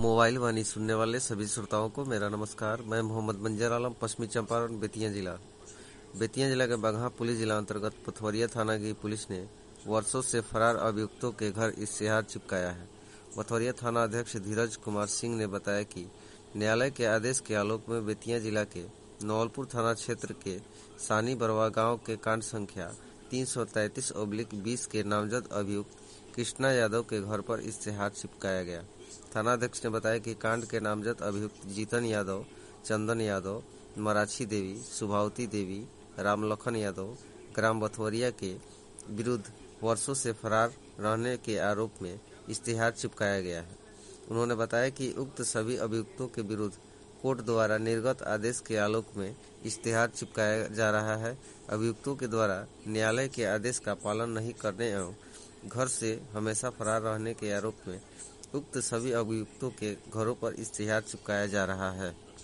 Mobile वाणी सुनने वाले सभी श्रोताओं को मेरा नमस्कार। मैं मोहम्मद मंजर आलम, पश्चिमी चंपारण, बेतिया जिला के बगहा पुलिस जिला अंतर्गत पथवरिया थाना की पुलिस ने वर्षों से फरार अभियुक्तों के घर इश्तेहार चिपकाया है। पथवरिया थाना अध्यक्ष धीरज कुमार सिंह ने बताया कि न्यायालय के आदेश के आलोक में बेतिया जिला के नौलपुर थाना क्षेत्र के सानी बरवा गांव के कांड संख्या 333/20 के नामजद अभियुक्त कृष्णा यादव के घर पर इश्तेहार चिपकाया गया। थानाध्यक्ष ने बताया कि कांड के नामजद अभियुक्त जीतन यादव, चंदन यादव, मराठी देवी, शुभावती देवी, रामलखन यादव ग्राम बथवरिया के विरुद्ध वर्षों से फरार रहने के आरोप में इश्तेहार चिपकाया गया है। उन्होंने बताया कि उक्त सभी अभियुक्तों के विरुद्ध कोर्ट द्वारा निर्गत आदेश के आलोक में इश्तेहार चिपकाया जा रहा है। अभियुक्तों के द्वारा न्यायालय के आदेश का पालन नहीं करने एवं घर से हमेशा फरार रहने के आरोप में उक्त सभी अभियुक्तों के घरों पर इश्तेहार चिपकाया जा रहा है।